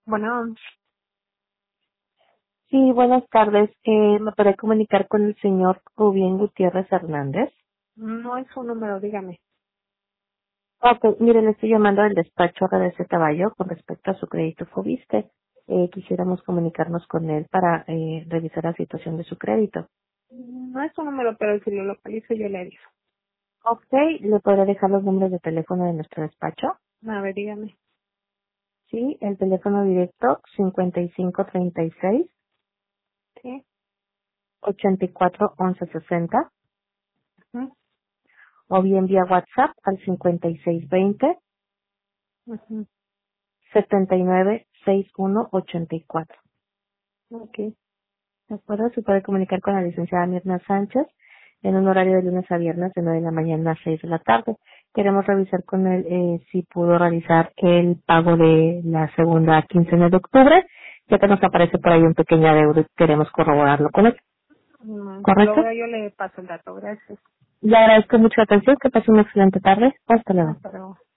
Bueno, Sí, buenas tardes. ¿Me podré comunicar con el señor Rubén Gutiérrez Hernández? no es su número, dígame. Ok, mire, le estoy llamando del despacho RDC Caballo con respecto a su crédito Fobiste. Quisiéramos comunicarnos con él para revisar la situación de su crédito. No es su número, pero si lo localizo yo le aviso. Ok, ¿le podré dejar los números de teléfono de nuestro despacho? A ver, dígame. Sí, el teléfono directo 5536 Sí. 84 11 60 Ujú, o bien vía WhatsApp al 5620 ujú. 796184. Ok. ¿De acuerdo? Se puede comunicar con la licenciada Mirna Sánchez en un horario de lunes a viernes de 9 de la mañana a 6 de la tarde. Queremos revisar con él si pudo realizar el pago de la segunda quincena de octubre, ya que nos aparece por ahí un pequeño adeudo y queremos corroborarlo con él. Si lo ¿Correcto? veo yo le paso el dato. Gracias. Le agradezco mucho la atención. Que pase una excelente tarde. Hasta luego. Hasta luego.